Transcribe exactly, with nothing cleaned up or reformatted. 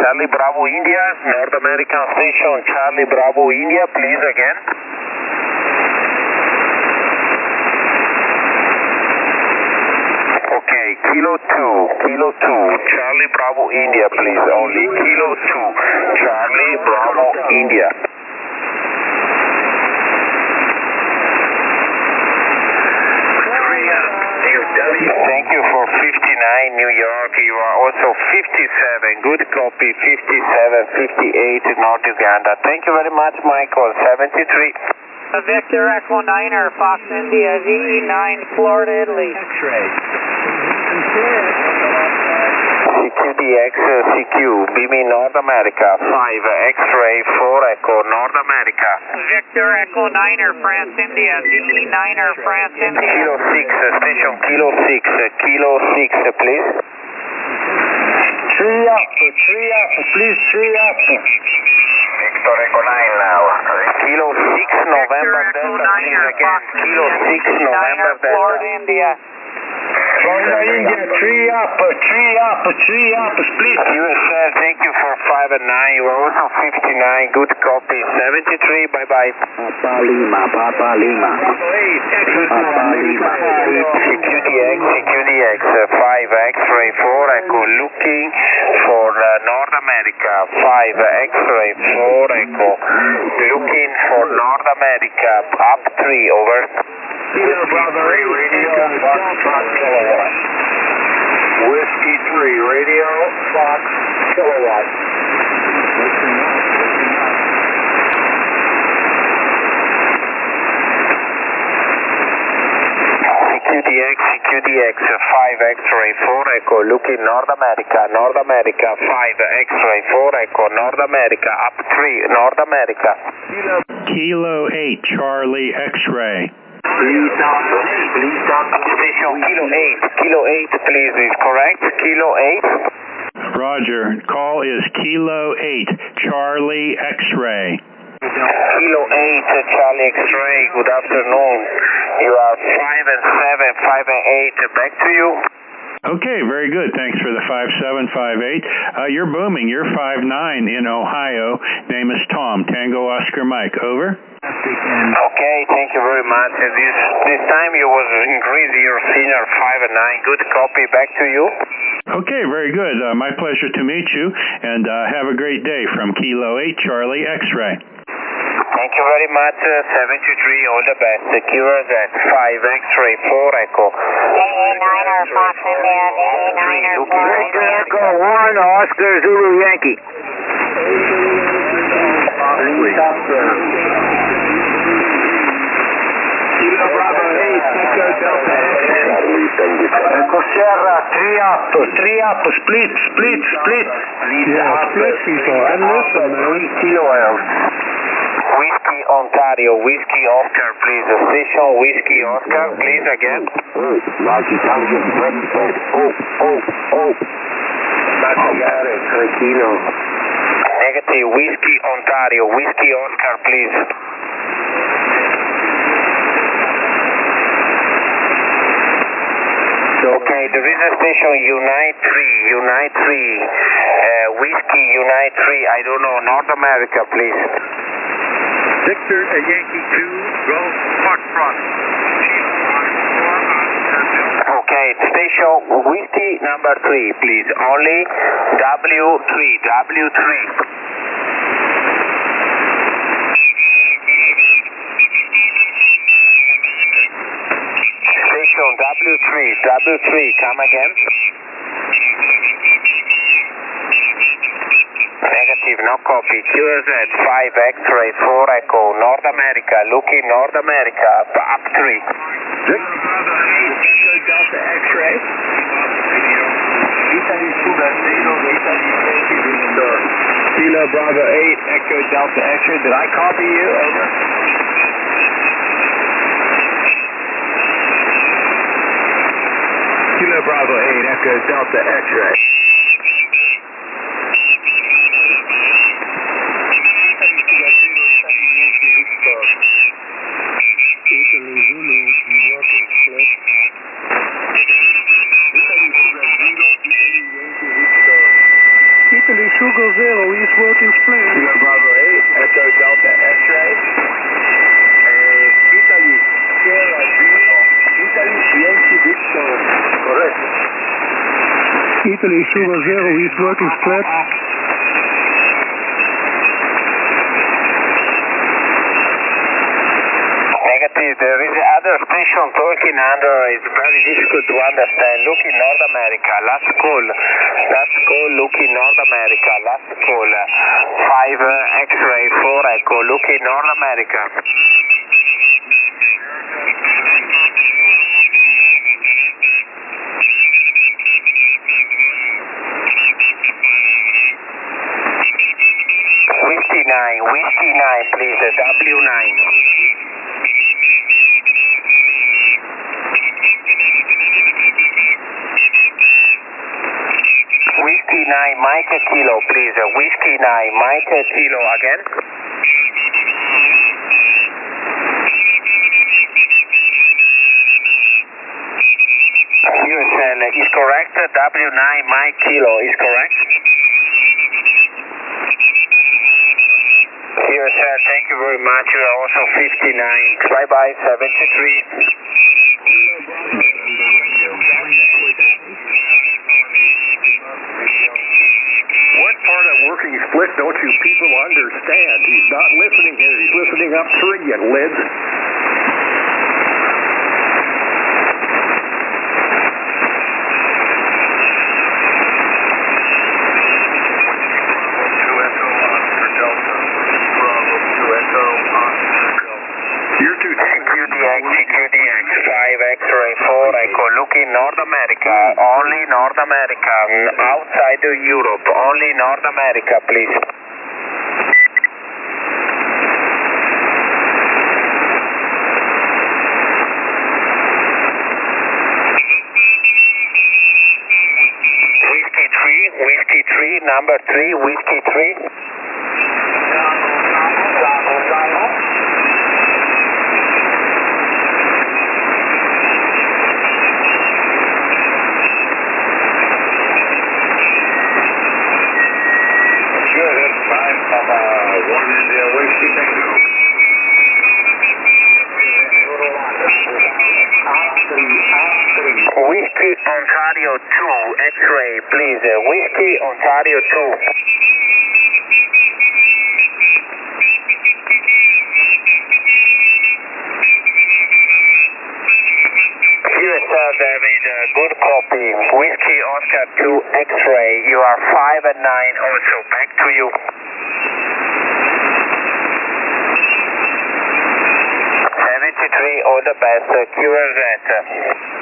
Charlie Bravo India, North American Station, Charlie Bravo India, please again. Okay, Kilo two, Kilo two, Charlie Bravo India, please, only Kilo two, Charlie Bravo India. Thank you for fifty-nine, New York. You are also fifty-seven. Good copy, fifty-seven, fifty-eight, North Uganda. Thank you very much, Michael. seventy-three. Victor Echo niner, Fox India, V E nine, Florida, Italy. X-ray. C Q D X, C Q, beam in North America, five, X-ray, four, Echo, North America. Victor Echo niner, France, India, V E niner, France, India. Kilo six, station Kilo six, Kilo six, please. Three up, three up, please, three up. Victor Echo nine now. Kilo six, November Delta, please again. Kilo six, November Delta. Florida, India. Florida, India, three up, three up, three up, split. U S L, thank you for five and nine. You are also fifty-nine. Good copy. seventy-three. Bye bye. Papa Lima, Papa Lima. Papa Lima. C Q D X, C Q D X, five, X-ray, four, Echo, looking for uh, North America. five, X-ray, four, Echo, looking for North America. Up three, over. Kilo Bravo eight, radio, Fox Kilowatt. Whiskey three, radio, Fox, Kilowatt. C Q D X, C Q D X, five, X-ray, four, Echo, looking North America, North America, five, X-ray, four, Echo, North America, up three, North America. Kilo eight, Charlie, X-ray. Please stop, please stop. Station Kilo eight, Kilo eight, please, is correct? Kilo eight? Roger. Call is Kilo eight, Charlie, X-ray. Kilo eight, Charlie, X-ray, good afternoon. You are five and seven, five and eight, back to you. Okay, very good. Thanks for the five seven five eight. Uh, you're booming. You're five nine in Ohio. Name is Tom. Tango Oscar Mike. Over. Okay, thank you very much. Uh, This this time you was increased your senior five and nine. Good copy. Back to you. Okay, very good. Uh, my pleasure to meet you, and uh, have a great day from Kilo eight, Charlie, X-ray. Thank you very much. Uh, seventy-three, all the best. Secure that. five, X-ray, four, Echo. V E niner, Fox India, V E niner, Florida, India. Echo one, Oscar Zulu Yankee. Kilo Bravo eight, Echo Delta Echo Sierra, three up, three up, split, split, split. Yeah, split people. I listen, man. Kilo L. Whiskey Ontario, Whiskey Oscar, please. Station Whiskey Oscar, please again. Roger, Roger, oh, oh, oh. Magare, tranquilo. Negative, Whiskey Ontario, Whiskey Oscar, please. Okay, there is a station Unite three, Unite three, uh, Whiskey Unite three, I don't know, North America, please. Victor, a Yankee two, Golf, Foxtrot. Okay, station Whiskey number three, please. Only W three, W three. Station W three, W three, come again. Negative, no copy. Q Z five, X-ray, four, Echo, North America, looking North America, up three. Echo Delta X-ray. Kilo Bravo eight, Echo Delta X-ray. Did I copy you? Over. Kilo Bravo eight, Echo Delta X-ray. Italy, Sugar Zero, East working split. Kilo Bravo eight, Echo Delta X-ray. Uh, Italy, Sierra Zero, Italy, Yankee Victor. Correct. Italy, Sugar Zero, East working split. Negative, there is other station talking under, it's very difficult to understand. Looking North America, last call, last call, looking North America, last call, five uh, X-ray, four Echo, looking North America. Whiskey nine, Whiskey nine, please, W nine. Whiskey nine, Mike Kilo, please. Whiskey nine, Mike Kilo again. U S L is correct. W nine, Mike Kilo is correct. U S L, thank you very much. You are also fifty-nine. Bye bye, seventy-three. What part of working split don't you people understand? He's not listening here. He's listening up three, you lids. You're too C Q D X, C Q D X, five X-ray, four Echo, looking North America, only North America, outside of Europe, only North America, please. Whiskey three, Whiskey three, number three, Whiskey three. One India, Whiskey Tango. Whiskey Ontario two, X-ray, please. Whiskey Ontario two. U S L, David, uh, good copy. Whiskey Oscar two, X-ray. You are five and nine also. Back to you. seventy-three, all the best. Q R Z.